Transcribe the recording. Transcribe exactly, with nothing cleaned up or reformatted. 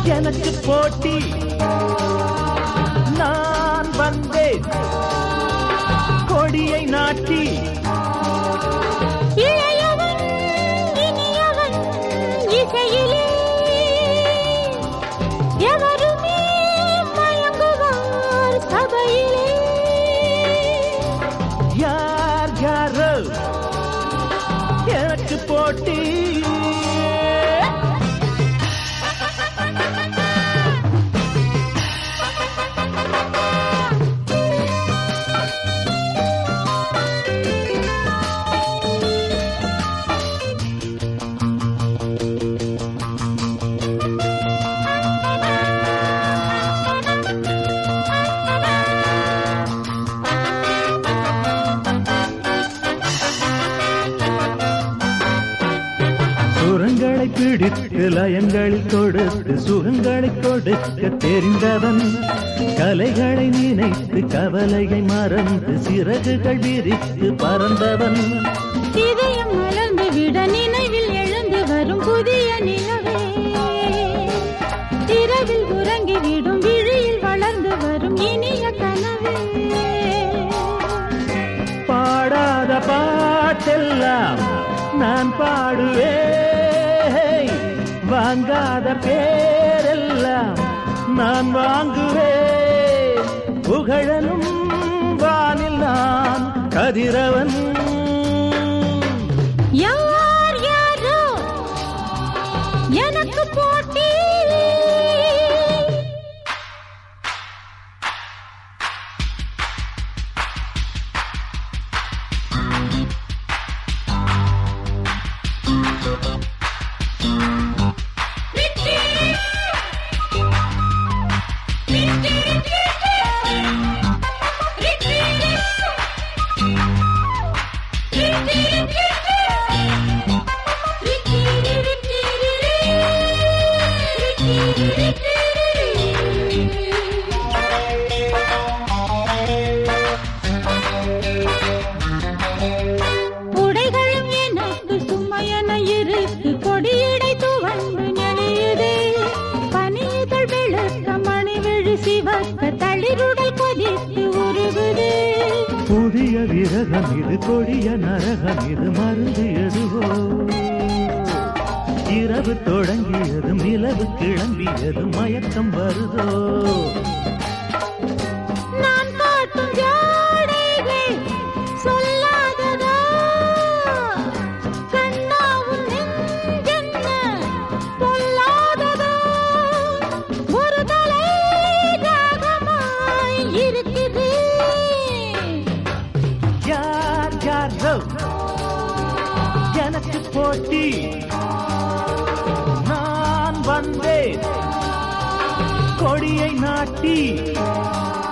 எனக்கு போட்டி நான் வந்தேன் கொடியை நாட்டி இளையவன் இனியவன் இசையிலே எவருமே மயங்குவார் சபையிலே யார் யாரோ எனக்கு போட்டி சுரங்களை பிடித்து லயங்களில் கொடுத்து சுகங்களை கொடுக்க தெரிந்தவன் கலைகளை நினைத்து கவலையை மறந்து சிறகுகள் விரித்து பறந்தவன் இதயம் மலர்ந்து விட நினைவில் எழுந்து வரும் புதிய நிலவே இரவில் உறங்கிவிடும் விழியில் வளர்ந்து வரும் இனிய கனவே பாடாத பாட்டெல்லாம் நான் பாடுவேன் வாங்காத பேரெல்லாம் நான் வாங்குவேன் புகழலும் வானில் நான் கதிரவன் யார் யாரோ எனக்கு போட்டி உடைகளும் எனக்கு சும்மையன இருக்கு கொடியடை துவண்டு நெளியுதே பனிதழ் வெளுக்க மணி விழி சிவக்க தளிருடல் கொதித்து உருகுதே புதிய விரகம் இது கொடிய நரகம் இது மருந்து எதுவோ இரவு தொடங்கியதும் நிலவு கிளம்பியதும் மயக்கம் வருதோ நான் காட்டும் ஜாடைகள் சொல்லாததா கண்ணாவும் நெஞ்சென்ன பொல்லாததா ஒரு தலை ராகமாய் இருக்குது யார் யாரோ எனக்கு போட்டி நான் வந்தேன் கொடியை நாட்டி